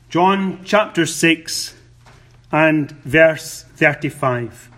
John chapter 6 and verse 35.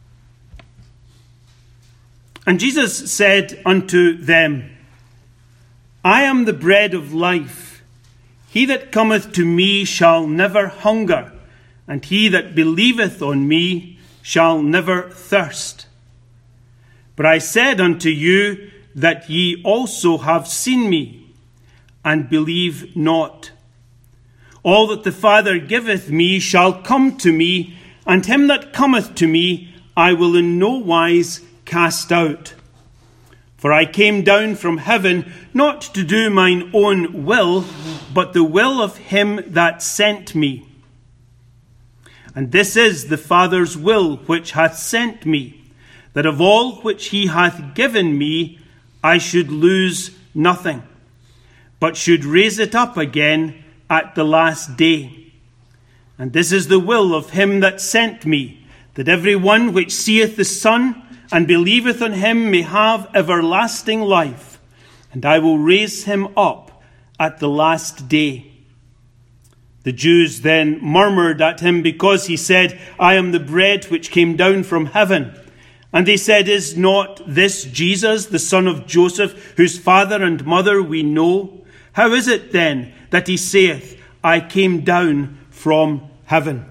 And Jesus said unto them, I am the bread of life. He that cometh to me shall never hunger, and he that believeth on me shall never thirst. But I said unto you that ye also have seen me, and believe not. All that the Father giveth me shall come to me, and him that cometh to me I will in no wise cast out. For I came down from heaven not to do mine own will, but the will of him that sent me. And this is the Father's will which hath sent me, that of all which he hath given me I should lose nothing, but should raise it up again at the last day. And this is the will of him that sent me, that every one which seeth the Son and believeth on him may have everlasting life, and I will raise him up at the last day. The Jews then murmured at him because he said, I am the bread which came down from heaven. And they said, Is not this Jesus, the son of Joseph, whose father and mother we know? How is it then that he saith, I came down from heaven?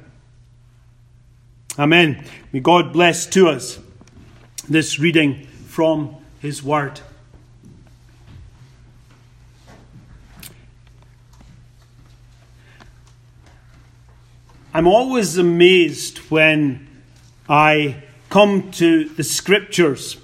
Amen. May God bless to us this reading from his word. I'm always amazed when I come to the scriptures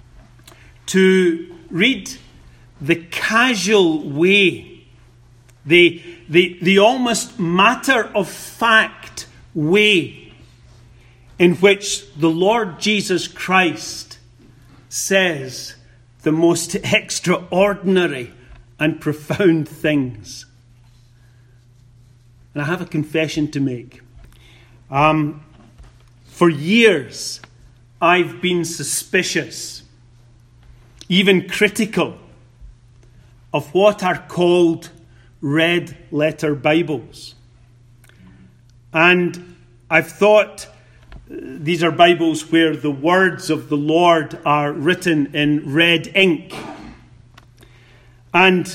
to read the casual way, the almost matter of fact way in which the Lord Jesus Christ says the most extraordinary and profound things. And I have a confession to make. For years, I've been suspicious, even critical, of what are called red letter Bibles. And I've thought these are Bibles where the words of the Lord are written in red ink. And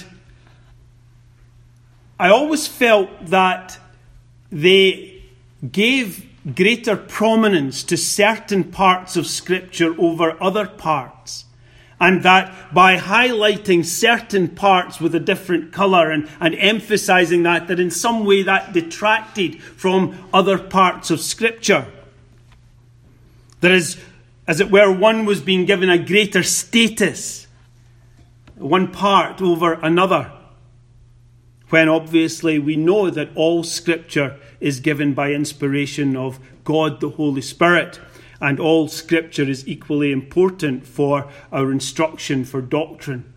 I always felt that they gave greater prominence to certain parts of Scripture over other parts. And that by highlighting certain parts with a different colour and emphasising that in some way that detracted from other parts of Scripture. There is, as it were, one was being given a greater status, one part over another. When obviously we know that all Scripture is given by inspiration of God the Holy Spirit, and all Scripture is equally important for our instruction, for doctrine.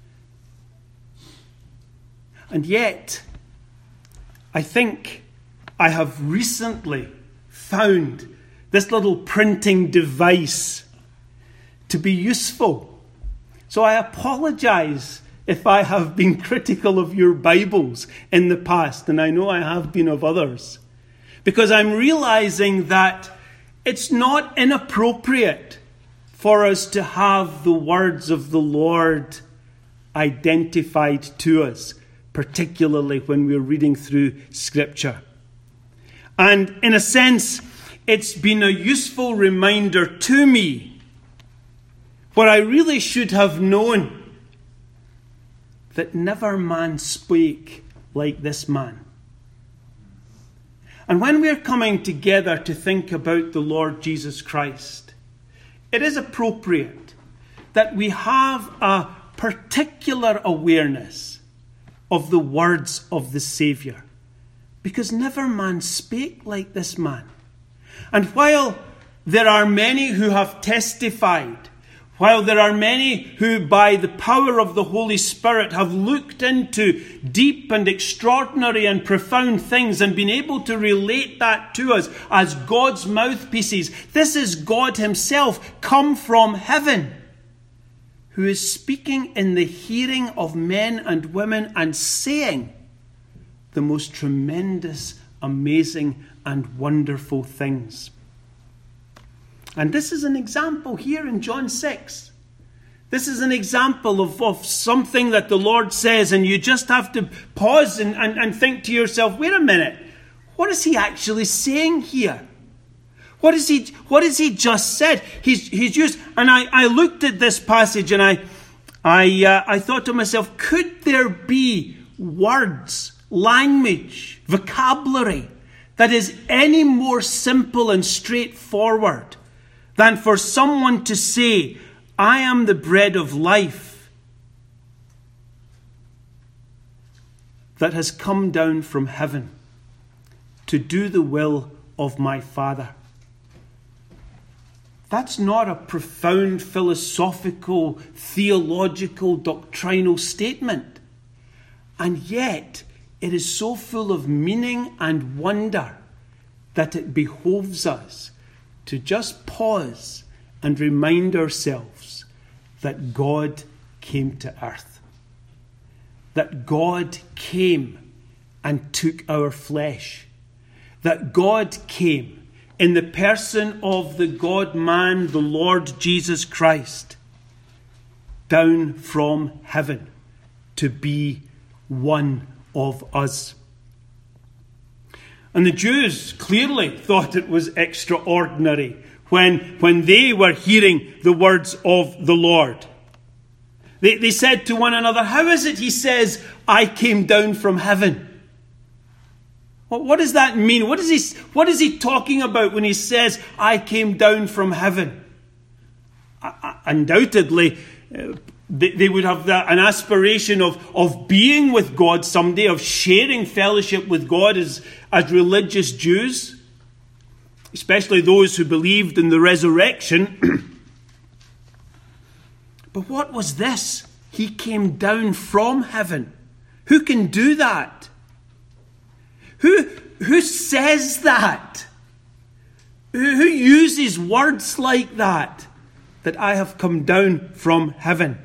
And yet, I think I have recently found this little printing device to be useful. So I apologise if I have been critical of your Bibles in the past, and I know I have been of others, because I'm realising that it's not inappropriate for us to have the words of the Lord identified to us, particularly when we're reading through Scripture. And in a sense, it's been a useful reminder to me what I really should have known, that never man spake like this man. And when we're coming together to think about the Lord Jesus Christ, it is appropriate that we have a particular awareness of the words of the Saviour, because never man spake like this man. And while there are many who have testified, while there are many who by the power of the Holy Spirit have looked into deep and extraordinary and profound things and been able to relate that to us as God's mouthpieces, this is God himself come from heaven, who is speaking in the hearing of men and women and saying the most tremendous, amazing, and wonderful things. And this is an example here in John 6. This is an example of something that the Lord says, and you just have to pause and think to yourself, wait a minute, what is he actually saying here? What is he just said? He's used, and I looked at this passage and I thought to myself, could there be words, language, vocabulary that is any more simple and straightforward than for someone to say, I am the bread of life that has come down from heaven to do the will of my Father? That's not a profound philosophical, theological, doctrinal statement. And yet, it is so full of meaning and wonder that it behoves us to just pause and remind ourselves that God came to earth. That God came and took our flesh. That God came in the person of the God-man, the Lord Jesus Christ, down from heaven to be one of us. And the Jews clearly thought it was extraordinary when they were hearing the words of the Lord. They said to one another, how is it he says, I came down from heaven? What does that mean? What is he talking about when he says, I came down from heaven? Undoubtedly, they would have an aspiration of being with God someday, of sharing fellowship with God as religious Jews, especially those who believed in the resurrection. But what was this? He came down from heaven. Who can do that? Who says that? Who uses words like that? That I have come down from heaven.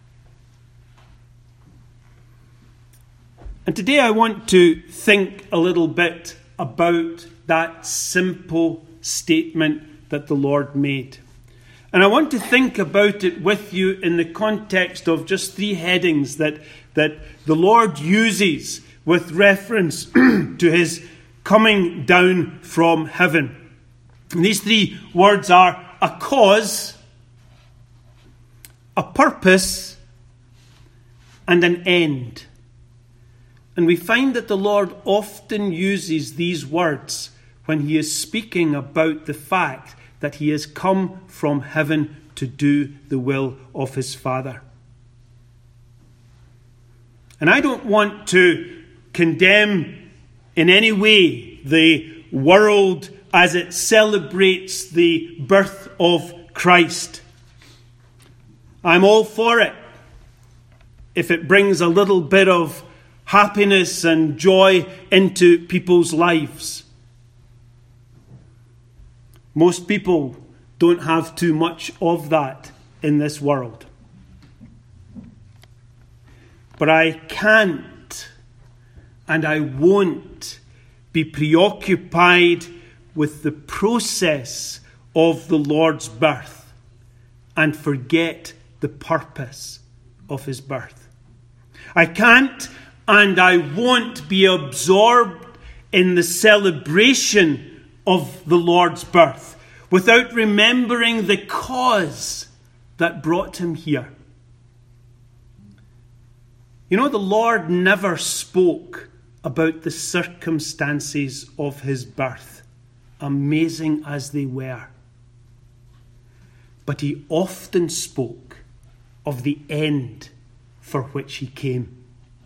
And today I want to think a little bit about that simple statement that the Lord made. And I want to think about it with you in the context of just three headings that the Lord uses with reference to his coming down from heaven. And these three words are a cause, a purpose, and an end. And we find that the Lord often uses these words when he is speaking about the fact that he has come from heaven to do the will of his Father. And I don't want to condemn in any way the world as it celebrates the birth of Christ. I'm all for it if it brings a little bit of happiness and joy into people's lives. Most people don't have too much of that in this world. But I can't and I won't be preoccupied with the process of the Lord's birth and forget the purpose of his birth. I can't and I won't be absorbed in the celebration of the Lord's birth without remembering the cause that brought him here. You know, the Lord never spoke about the circumstances of his birth, amazing as they were. But he often spoke of the end for which he came.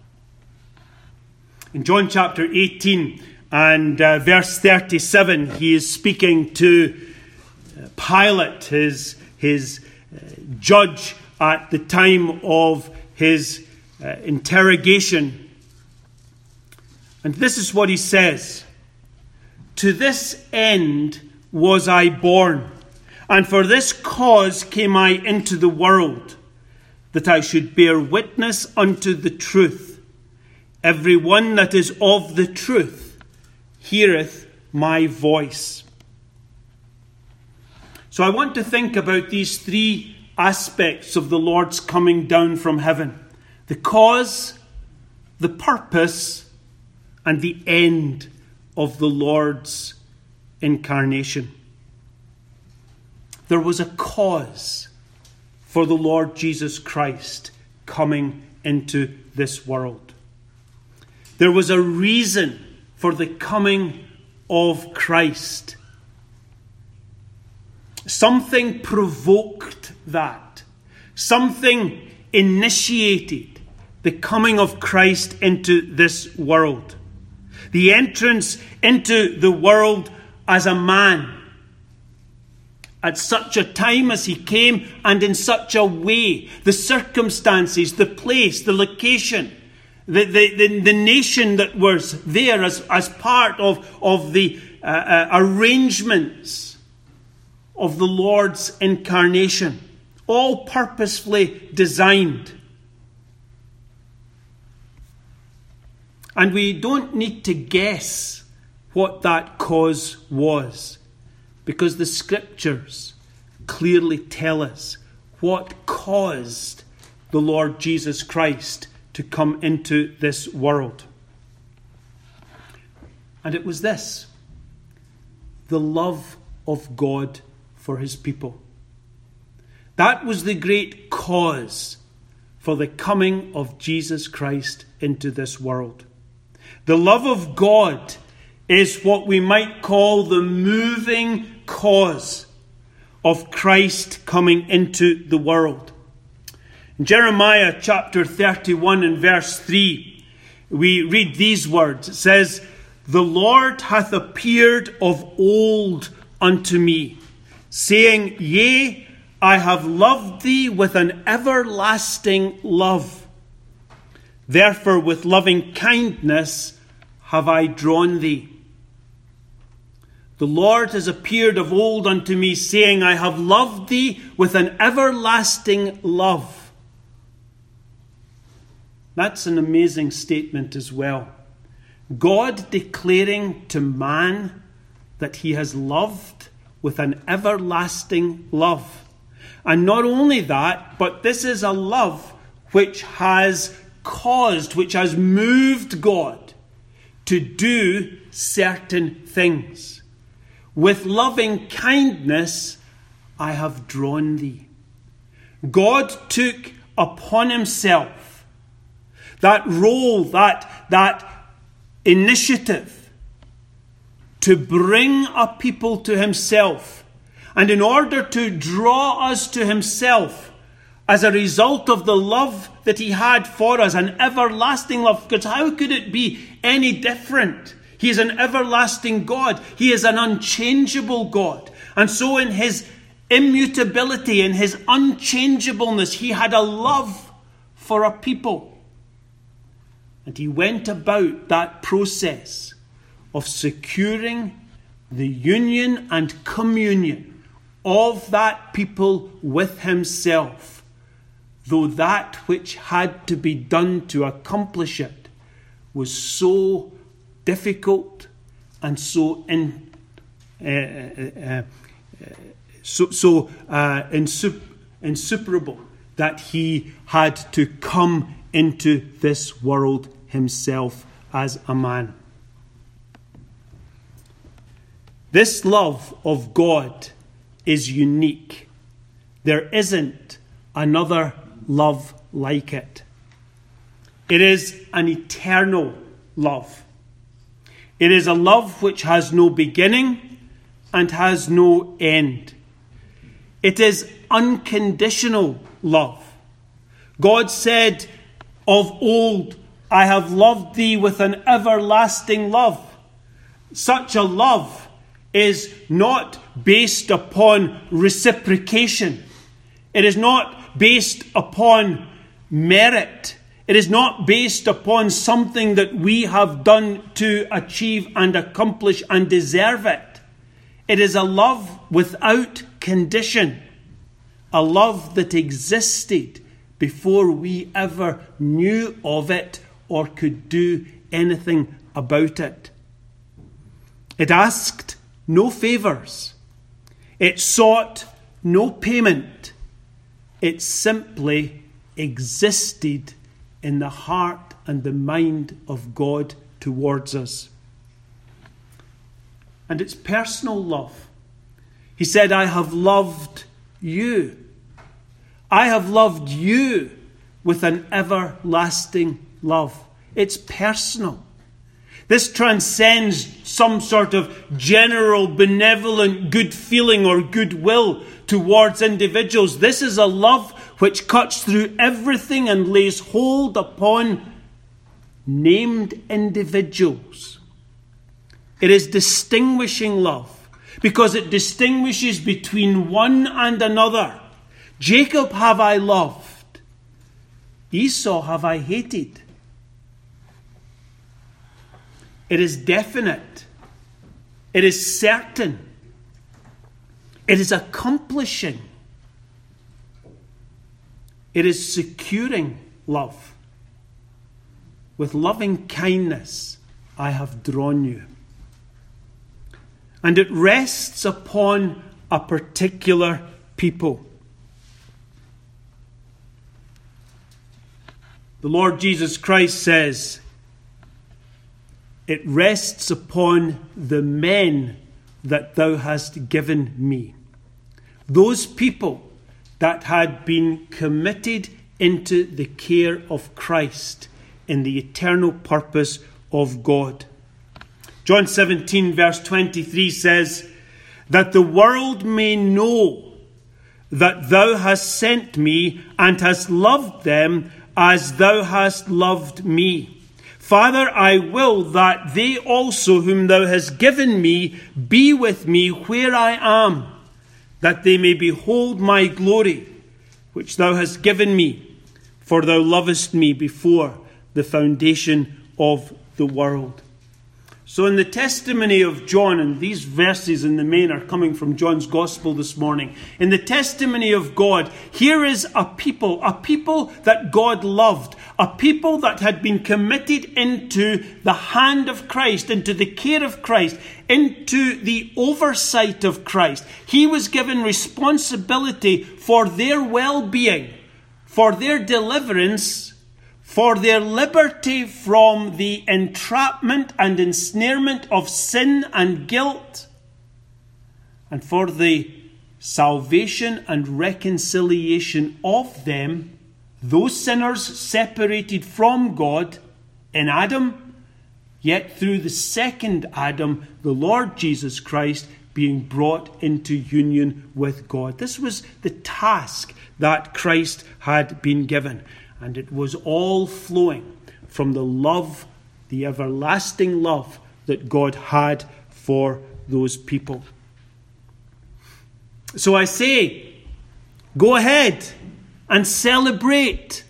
In John chapter 18 and verse 37, he is speaking to Pilate, his judge at the time of his interrogation. And this is what he says: "To this end was I born, and for this cause came I into the world, that I should bear witness unto the truth. Every one that is of the truth heareth my voice. So I want to think about these three aspects of the Lord's coming down from heaven: the cause, the purpose, and the end of the Lord's incarnation. There was a cause for the Lord Jesus Christ coming into this world. There was a reason for the coming of Christ. Something provoked that. Something initiated the coming of Christ into this world. The entrance into the world as a man, at such a time as he came and in such a way. The circumstances, the place, the location, the nation that was there as part of the arrangements of the Lord's incarnation, all purposefully designed. And we don't need to guess what that cause was, because the Scriptures clearly tell us what caused the Lord Jesus Christ to come into this world. And it was this: the love of God for his people. That was the great cause for the coming of Jesus Christ into this world. The love of God is what we might call the moving cause of Christ coming into the world. In Jeremiah chapter 31 and verse 3, we read these words. It says, "The Lord hath appeared of old unto me, saying, Yea, I have loved thee with an everlasting love. Therefore with loving kindness have I drawn thee." The Lord has appeared of old unto me, saying, I have loved thee with an everlasting love. That's an amazing statement as well. God declaring to man that he has loved with an everlasting love. And not only that, but this is a love which has caused, which has moved God to do certain things. With loving kindness I have drawn thee. God took upon himself that role, that initiative to bring a people to himself. And in order to draw us to himself, as a result of the love that he had for us, an everlasting love, because how could it be any different? He is an everlasting God. He is an unchangeable God. And so in his immutability, in his unchangeableness, he had a love for a people. And he went about that process of securing the union and communion of that people with himself, though that which had to be done to accomplish it was so difficult and so insuperable that he had to come into this world himself as a man. This love of God is unique. There isn't another love like it. It is an eternal love. It is a love which has no beginning and has no end. It is unconditional love. God said of old, I have loved thee with an everlasting love. Such a love is not based upon reciprocation. It is not based upon merit. It is not based upon something that we have done to achieve and accomplish and deserve it. It is a love without condition. A love that existed before we ever knew of it or could do anything about it. It asked no favours. It sought no payment. It simply existed in the heart and the mind of God towards us. And it's personal love. He said, I have loved you. I have loved you with an everlasting love. It's personal. This transcends some sort of general benevolent good feeling or goodwill towards individuals. This is a love which cuts through everything and lays hold upon named individuals. It is distinguishing love because it distinguishes between one and another. Jacob have I loved, Esau have I hated. It is definite. It is certain. It is accomplishing. It is securing love. With loving kindness I have drawn you. And it rests upon a particular people. The Lord Jesus Christ says, it rests upon the men that thou hast given me. Those people that had been committed into the care of Christ in the eternal purpose of God. John 17 verse 23 says, that the world may know that thou hast sent me and hast loved them as thou hast loved me. Father, I will that they also whom thou hast given me be with me where I am, that they may behold my glory, which thou hast given me, for thou lovest me before the foundation of the world. So in the testimony of John, and these verses in the main are coming from John's Gospel this morning. In the testimony of God, here is a people that God loved, a people that had been committed into the hand of Christ, into the care of Christ, into the oversight of Christ. He was given responsibility for their well-being, for their deliverance, for their liberty from the entrapment and ensnarement of sin and guilt, and for the salvation and reconciliation of them, those sinners separated from God in Adam, yet through the second Adam, the Lord Jesus Christ, being brought into union with God. This was the task that Christ had been given. And it was all flowing from the love, the everlasting love that God had for those people. So I say, go ahead and celebrate.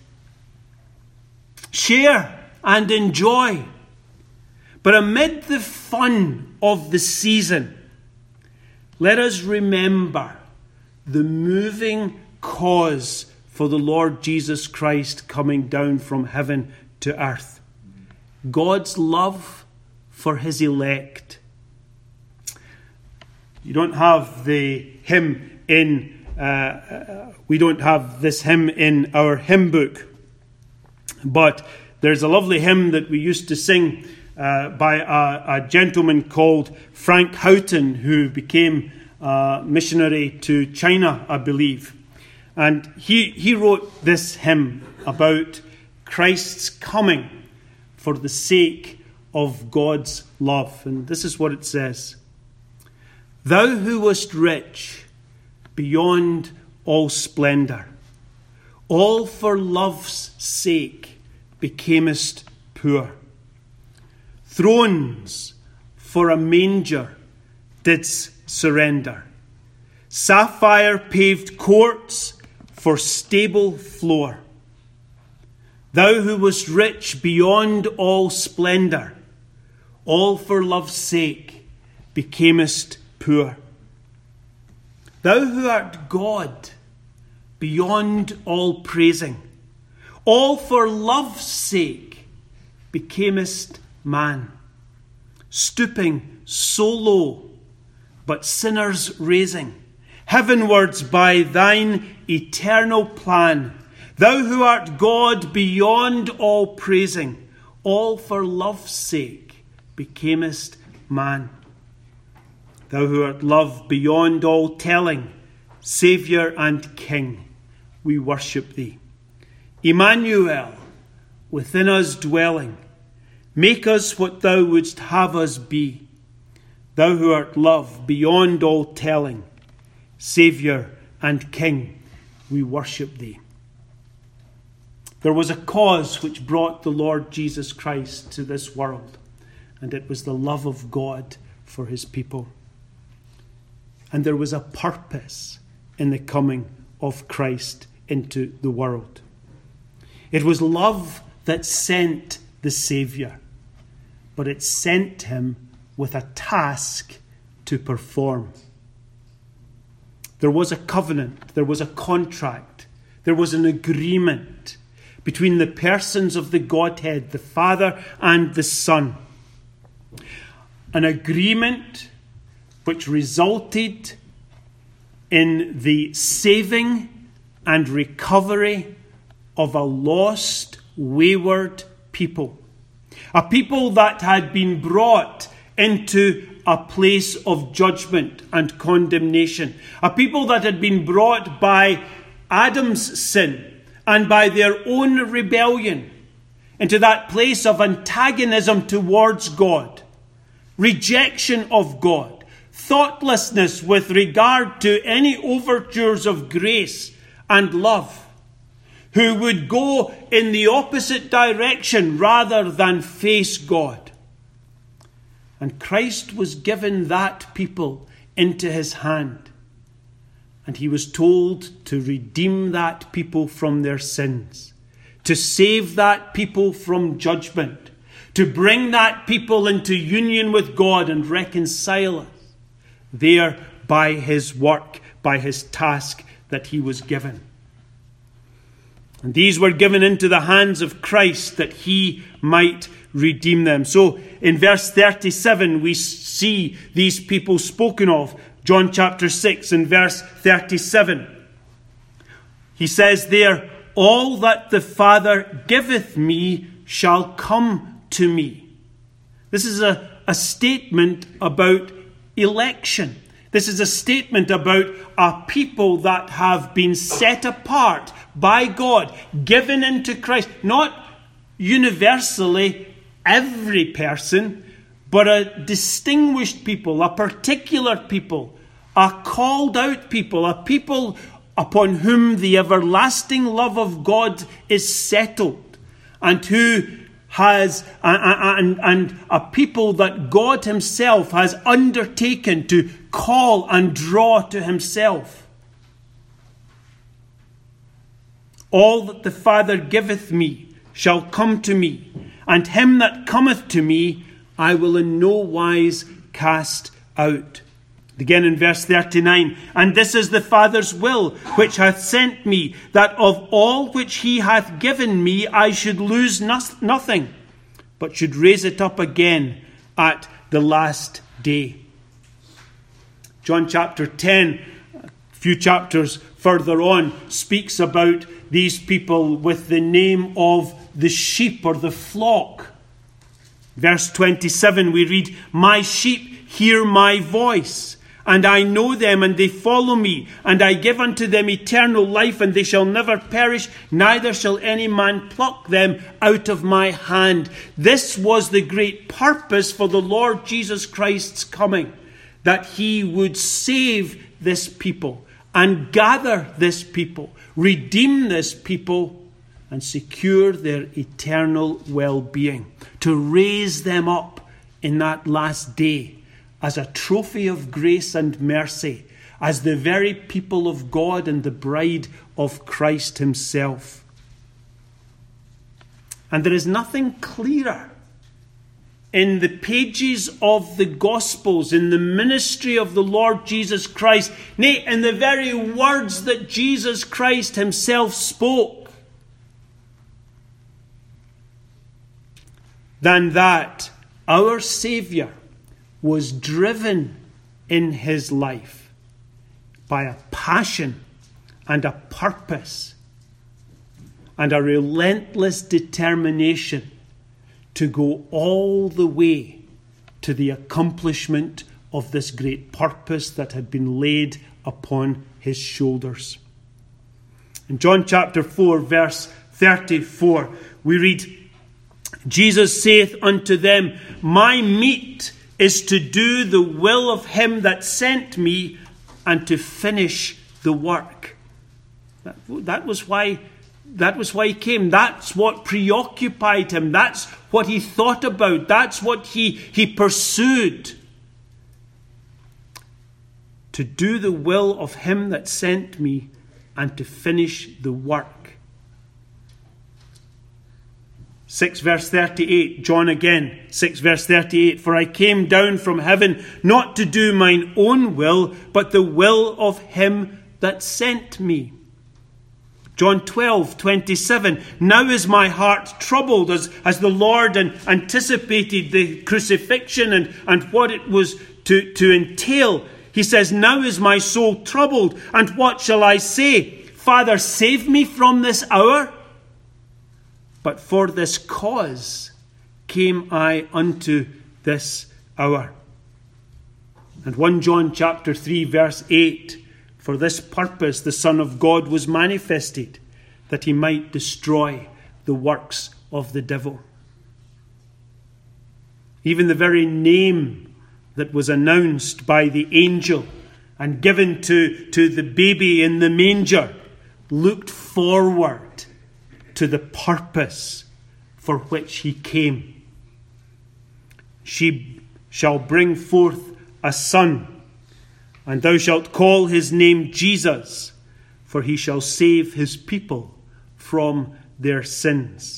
Share and enjoy. But amid the fun of the season, let us remember the moving cause for the Lord Jesus Christ coming down from heaven to earth. God's love for his elect. You don't have the hymn in, we don't have this hymn in our hymn book, but there's a lovely hymn that we used to sing by a gentleman called Frank Houghton, who became a missionary to China, I believe. And he wrote this hymn about Christ's coming for the sake of God's love. And this is what it says. Thou who wast rich beyond all splendour, all for love's sake becamest poor. Thrones for a manger didst surrender. Sapphire paved courts for stable floor. Thou who wast rich beyond all splendour, all for love's sake becamest poor. Thou who art God beyond all praising, all for love's sake becamest man, stooping so low, but sinners raising, heavenwards by thine eternal plan. Thou who art God beyond all praising, all for love's sake becamest man. Thou who art love beyond all telling, Saviour and King, we worship thee. Emmanuel, within us dwelling, make us what thou wouldst have us be. Thou who art love beyond all telling, Saviour and King, we worship thee. There was a cause which brought the Lord Jesus Christ to this world, and it was the love of God for his people. And there was a purpose in the coming of Christ into the world. It was love that sent the Saviour, but it sent him with a task to perform. There was a covenant, there was a contract, there was an agreement between the persons of the Godhead, the Father and the Son. An agreement which resulted in the saving and recovery of a lost, wayward people. A people that had been brought into a place of judgment and condemnation. A people that had been brought by Adam's sin and by their own rebellion into that place of antagonism towards God, rejection of God, thoughtlessness with regard to any overtures of grace and love, who would go in the opposite direction rather than face God. And Christ was given that people into his hand. And he was told to redeem that people from their sins, to save that people from judgment, to bring that people into union with God and reconcile us there by his work, by his task that he was given. And these were given into the hands of Christ that he might redeem them. So in verse 37 we see these people spoken of. John chapter 6 and verse 37. He says there, all that the Father giveth me shall come to me. This is a statement about election. This is a statement about a people that have been set apart by God, given into Christ. Not universally every person, but a distinguished people, a particular people, a called out people, a people upon whom the everlasting love of God is settled, and who has and a people that God himself has undertaken to call and draw to himself. All that the Father giveth me shall come to me, and him that cometh to me I will in no wise cast out. Again in verse 39, and this is the Father's will which hath sent me, that of all which he hath given me I should lose nothing, but should raise it up again at the last day. John chapter 10, a few chapters further on, speaks about these people with the name of the sheep or the flock. Verse 27 we read, my sheep hear my voice, and I know them, and they follow me, and I give unto them eternal life, and they shall never perish, neither shall any man pluck them out of my hand. This was the great purpose for the Lord Jesus Christ's coming, that he would save this people, and gather this people, redeem this people, and secure their eternal well-being, to raise them up in that last day as a trophy of grace and mercy, as the very people of God and the bride of Christ himself. And there is nothing clearer in the pages of the Gospels, in the ministry of the Lord Jesus Christ, nay, in the very words that Jesus Christ himself spoke, than that our Saviour was driven in his life by a passion and a purpose and a relentless determination to go all the way to the accomplishment of this great purpose that had been laid upon his shoulders. In John chapter 4, verse 34, we read, Jesus saith unto them, My meat is to do the will of him that sent me, and to finish the work. That was why he came. That's what preoccupied him. That's what he thought about. That's what he pursued. To do the will of him that sent me, and to finish the work. 6 verse 38, John again, 6 verse 38, For I came down from heaven not to do mine own will, but the will of him that sent me. John 12:27, Now is my heart troubled, as the Lord anticipated the crucifixion and what it was to entail. He says, Now is my soul troubled, and what shall I say? Father, save me from this hour? But for this cause came I unto this hour. And 1 John chapter 3 verse 8, For this purpose the Son of God was manifested, that he might destroy the works of the devil. Even the very name that was announced by the angel and given to the baby in the manger looked forward to the purpose for which he came. She shall bring forth a son, and thou shalt call his name Jesus, for he shall save his people from their sins.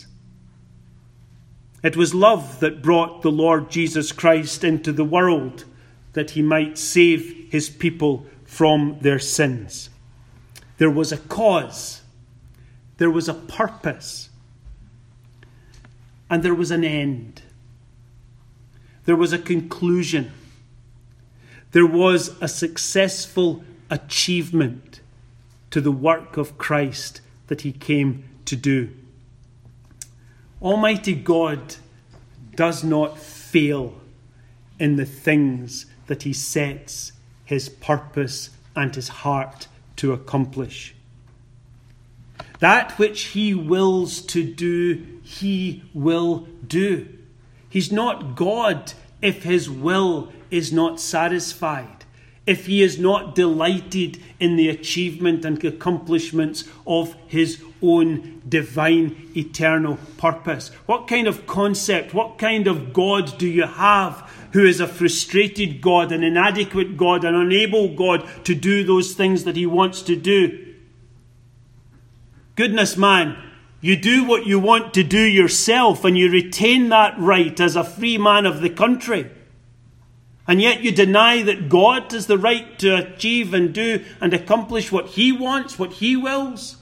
It was love that brought the Lord Jesus Christ into the world, that he might save his people from their sins. There was a cause. There was a purpose. And there was an end. There was a conclusion. There was a successful achievement to the work of Christ that he came to do. Almighty God does not fail in the things that he sets his purpose and his heart to accomplish. That which he wills to do, he will do. He's not God if his will is not satisfied, if he is not delighted in the achievement and accomplishments of his own divine eternal purpose. What kind of concept, what kind of God do you have who is a frustrated God, an inadequate God, an unable God to do those things that he wants to do? Goodness, man, you do what you want to do yourself, and you retain that right as a free man of the country. And yet you deny that God has the right to achieve and do and accomplish what he wants, what he wills.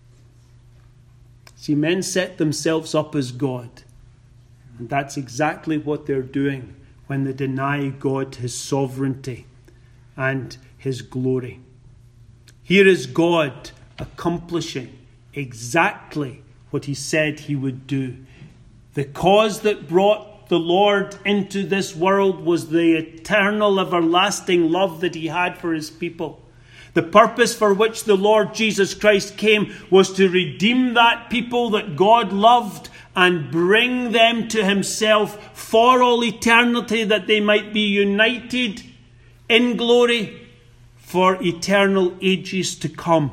See, men set themselves up as God. And that's exactly what they're doing when they deny God his sovereignty and his glory. Here is God accomplishing exactly what he said he would do. The cause that brought the Lord into this world was the eternal, everlasting love that he had for his people. The purpose for which the Lord Jesus Christ came was to redeem that people that God loved and bring them to himself for all eternity, that they might be united in glory for eternal ages to come.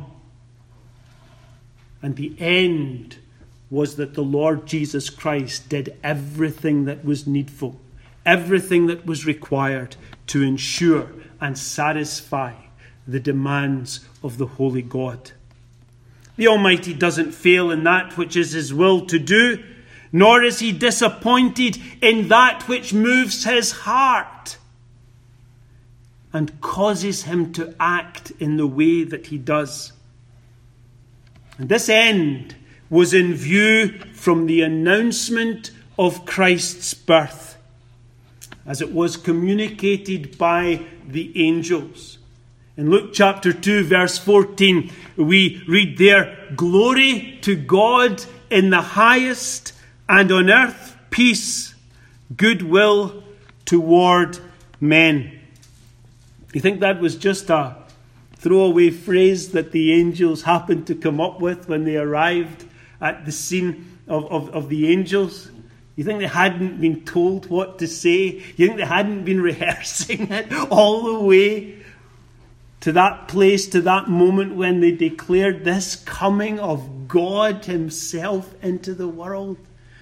And the end was that the Lord Jesus Christ did everything that was needful, everything that was required to ensure and satisfy the demands of the holy God. The Almighty doesn't fail in that which is his will to do, nor is he disappointed in that which moves his heart and causes him to act in the way that he does. And this end was in view from the announcement of Christ's birth, as it was communicated by the angels. In Luke chapter 2, verse 14, we read there, "Glory to God in the highest, and on earth peace, goodwill toward men." You think that was just a throwaway phrase that the angels happened to come up with when they arrived at the scene of the angels? You think they hadn't been told what to say? You think they hadn't been rehearsing it all the way to that place, to that moment when they declared this coming of God himself into the world?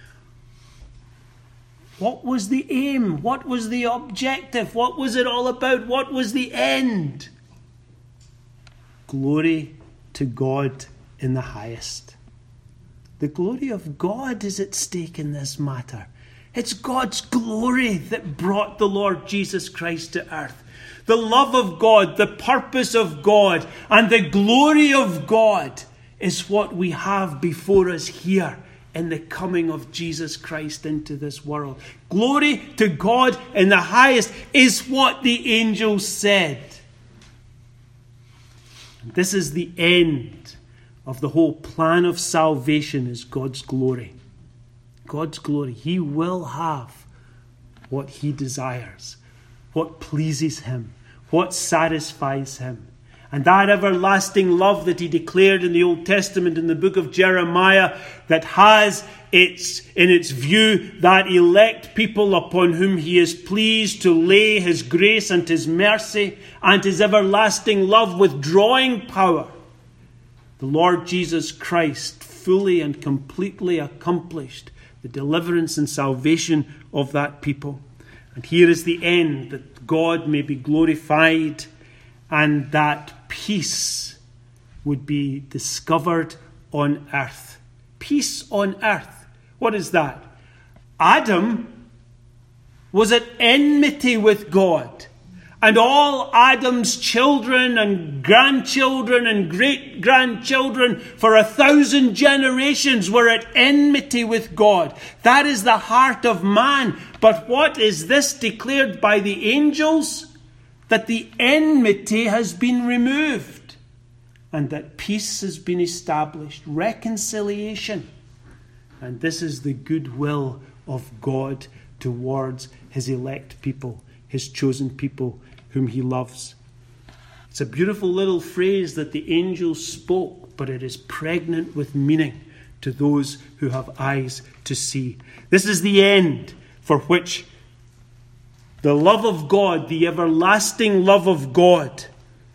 What was the aim? What was the objective? What was it all about? What was the end? Glory to God in the highest. The glory of God is at stake in this matter. It's God's glory that brought the Lord Jesus Christ to earth. The love of God, the purpose of God, and the glory of God is what we have before us here in the coming of Jesus Christ into this world. Glory to God in the highest is what the angels said. This is the end of the whole plan of salvation, is God's glory. God's glory. He will have what he desires, what pleases him, what satisfies him. And that everlasting love that he declared in the Old Testament in the book of Jeremiah, that has in its view that elect people upon whom he is pleased to lay his grace and his mercy and his everlasting love with drawing power. The Lord Jesus Christ fully and completely accomplished the deliverance and salvation of that people. And here is the end, that God may be glorified and that peace would be discovered on earth. Peace on earth. What is that? Adam was at enmity with God. And all Adam's children and grandchildren and great-grandchildren for 1,000 generations were at enmity with God. That is the heart of man. But what is this declared by the angels? That the enmity has been removed and that peace has been established, reconciliation. And this is the goodwill of God towards his elect people, his chosen people whom he loves. It's a beautiful little phrase that the angels spoke, but it is pregnant with meaning to those who have eyes to see. This is the end for which the love of God, the everlasting love of God,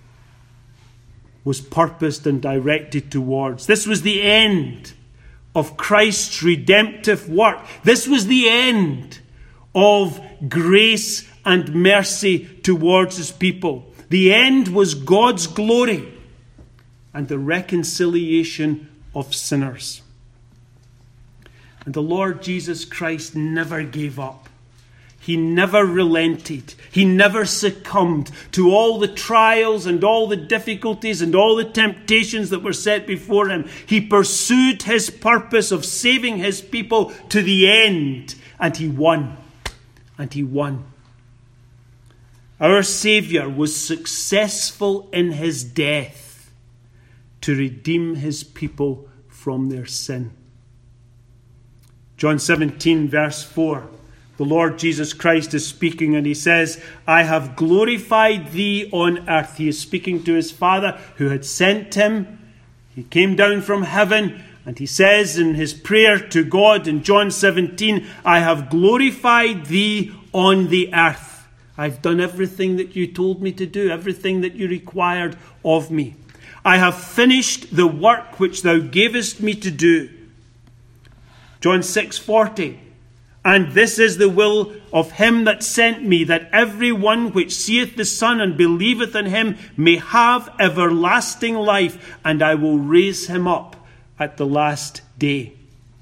was purposed and directed towards. This was the end of Christ's redemptive work. This was the end of grace and mercy towards his people. The end was God's glory and the reconciliation of sinners. And the Lord Jesus Christ never gave up. He never relented. He never succumbed to all the trials and all the difficulties and all the temptations that were set before him. He pursued his purpose of saving his people to the end, and he won. And he won. Our Saviour was successful in his death to redeem his people from their sin. John 17, verse 4. The Lord Jesus Christ is speaking and he says, I have glorified thee on earth. He is speaking to his Father who had sent him. He came down from heaven and he says in his prayer to God in John 17, I have glorified thee on the earth. I've done everything that you told me to do, everything that you required of me. I have finished the work which thou gavest me to do. John 6:40. And this is the will of him that sent me, that every one which seeth the Son and believeth in him may have everlasting life, and I will raise him up at the last day.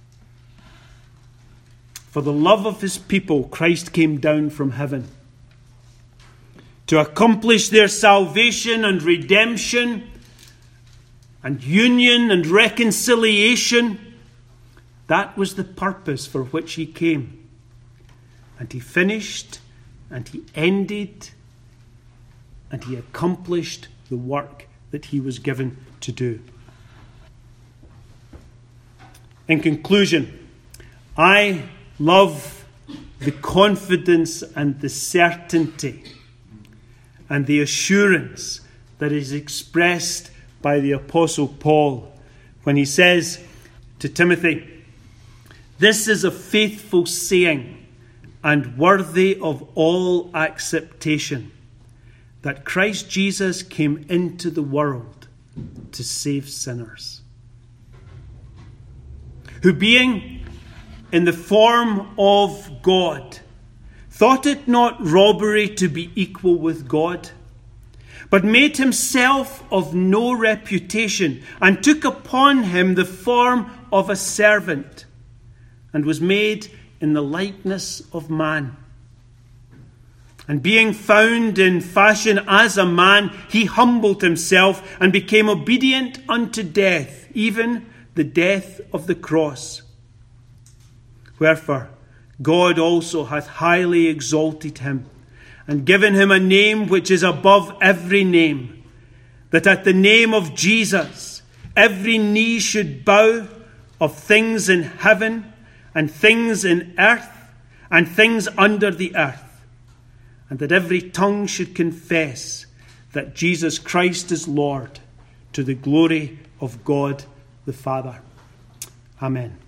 For the love of his people, Christ came down from heaven to accomplish their salvation and redemption and union and reconciliation That was the purpose for which he came. And he finished, and he ended, and he accomplished the work that he was given to do. In conclusion, I love the confidence and the certainty and the assurance that is expressed by the Apostle Paul when he says to Timothy, "This is a faithful saying and worthy of all acceptation, that Christ Jesus came into the world to save sinners, who being in the form of God, thought it not robbery to be equal with God, but made himself of no reputation, and took upon him the form of a servant, and was made in the likeness of man. And being found in fashion as a man, he humbled himself and became obedient unto death, even the death of the cross. Wherefore God also hath highly exalted him, and given him a name which is above every name, that at the name of Jesus every knee should bow, of things in heaven, and things in earth, and things under the earth, and that every tongue should confess that Jesus Christ is Lord, to the glory of God the Father. Amen.